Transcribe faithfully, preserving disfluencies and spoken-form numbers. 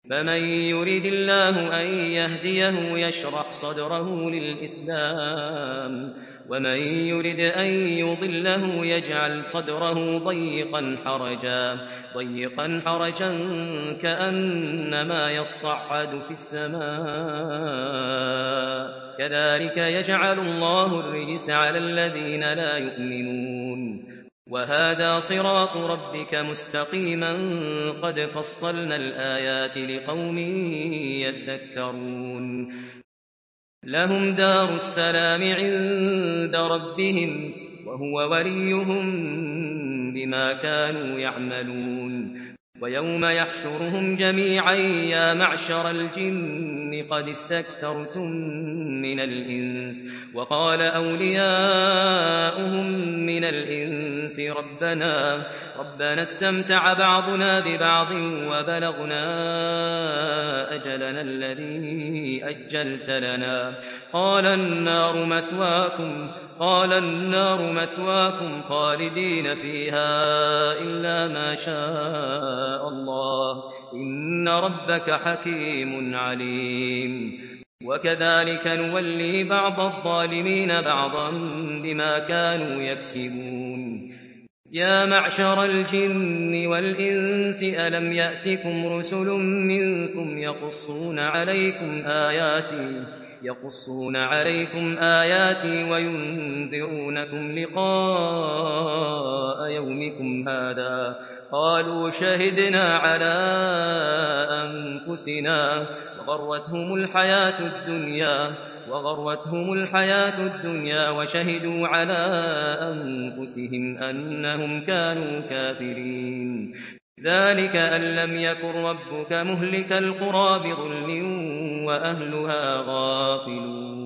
فمن يريد الله أن يهديه يشرح صدره للإسلام ومن يريد أن يضله يجعل صدره ضيقا حرجا ضيقا حرجا كأنما يصعد في السماء كذلك يجعل الله الرجس على الذين لا يؤمنون وهذا صراط ربك مستقيما قد فصلنا الآيات لقوم يذكرون لهم دار السلام عند ربهم وهو وليهم بما كانوا يعملون ويوم يحشرهم جميعا يا معشر الجن قد استكثرتم من الإنس وقال أولياؤهم من الإنس ربنا ربنا استمتع بعضنا ببعض وبلغنا أجلنا الذي أجلت لنا قال النار مثواكم قال النار مثواكم خالدين فيها إلا ما شاء الله إن ربك حكيم عليم وكذلك نولي بعض الظالمين بعضا بما كانوا يكسبون يا معشر الجن والإنس ألم يأتكم رسل منكم يقصون عليكم آياتي يقصون عليكم آياتي وينذرونكم لقاء يومكم هذا قالوا شهدنا على أنفسنا وغرتهم الحياة الدنيا وغرتهم الحياة الدنيا وشهدوا على أنفسهم أنهم كانوا كافرين ذلك أن لم يكن ربك مهلك القرى بظلم وأهلها غافلون